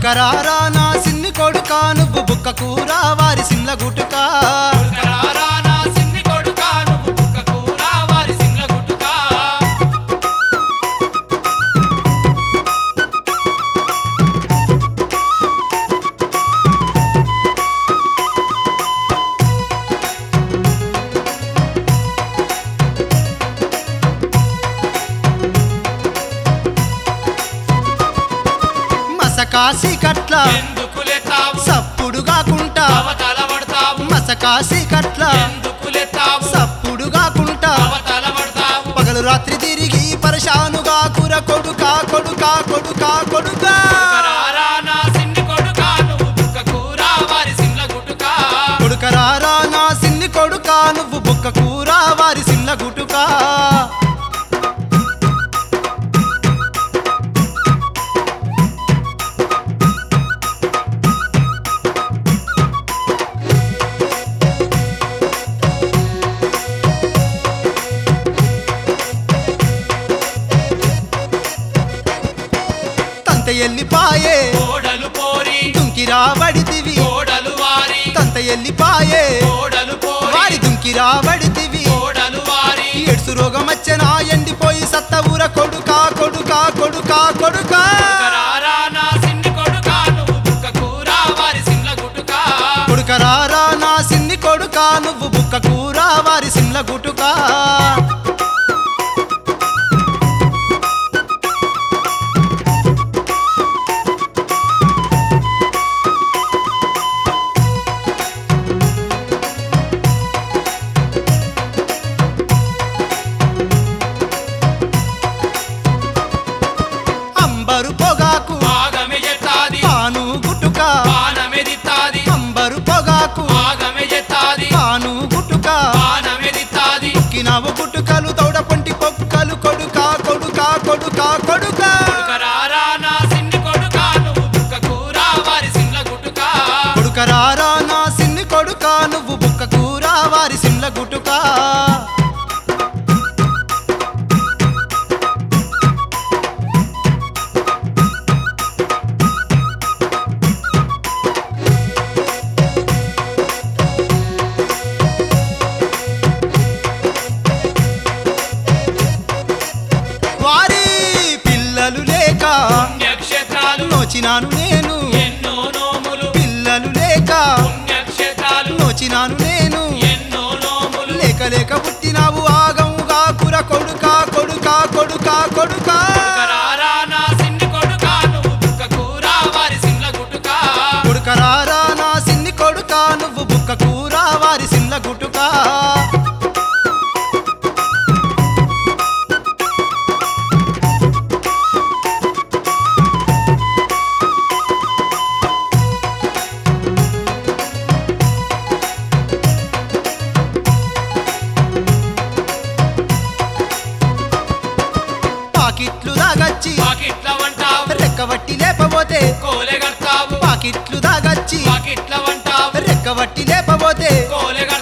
కొడుకరారా నా సిన్ని కొడుకా నువ్వు బుక్క కూర వారి సిమ్ల గుటుకా కొడుకరారా నా సిన్ని కొడుకా నువ్వు బుక్క కూర వారి సిమ్ల గుటుకా మసకాసి కట్ల ఎందుకులెత్తావు సప్పుడు కాకుంటా అవతల పడతావు మసకాసి కట్ల ఎందుకులెత్తావు సప్పుడు కాకుంటా అవతల పడతావు పగలు రాత్రి తిరిగి పరేషానుగా కూర కొడుకా కొడుకా కొడుకా కొడుకా కొడుకరారా నా సిన్ని కొడుకా నువ్వు బుక్క కూర వారి సిమ్ల గుటుకా కొడుకరారా నా సిన్ని కొడుకా నువ్వు బుక్క కూర వారి సిమ్ల గుటుకా తంత ఎల్లిపాయే కోడలు పోరి దుంకిరా బడితివి కోడలు వారి తంత ఎల్లిపాయే కోడలు పోరి వారి దుంకిరా బడితివి కోడలు వారి ఎడ్సు రోగం వచ్చెనా ఎండిపోయి సత్త ఊర కొడుకా కొడుకా కొడుకా కొడుకా కొడుకరారా నా సిన్ని కొడుకా నువ్వు బుక్క కూర వారి సిమ్ల గుటుకా కొడుకరారా నా సిన్ని కొడుకా నువ్వు బుక్క కూర వారి సిమ్ల గుటుకా అంబరు పొగాకు ఆగమె జెత్తాది పాను గుటుక పానమెదిత్తాది అంబరు పొగాకు ఆగమె జెత్తాది పాను గుటుక పానమెదిత్తాది కినావు గుటుకలు తౌడ పొంటి పొక్కలు కొడుకా కొడుకా కొడుకా కొడుకా కొడుకరారా నా సిన్ని కొడుకా నువ్వు బుక్క కూర వారి సిమ్ల గుటుకా కొడుకరారా నా సిన్ని కొడుకా నువ్వు బుక్క కూర వారి సిమ్ల గుటుకా వారి పిల్లలు లేక పుణ్యక్షేత్రాలు నోచినాను నేను ఎన్నో నోములు పిల్లలు లేక పుణ్యక్షేత్రాలు నోచినాను నేను ఎన్నో నోములు లేక లేక పుట్టినావు ఆగముగా కుర కొడుకా కొడుకా కొడుకా కొడుకా కొడుకరారా నా సిన్ని కొడుకా నువ్వు బుక్క కూర వారి సిమ్ల గుటుకా కొడుకరారా నా సిన్ని కొడుకా నువ్వు బుక్క కూర వారి సిమ్ల గుటుకా పాకిట్లు దాగచ్చి పాకిట్ల వంటావు రెక్కవట్టి లేపబోతే కోలెగడతావు పాకిట్లు దాగచ్చి పాకిట్ల వంటావు రెక్కవట్టి లేపబోతే కోలెగడతావు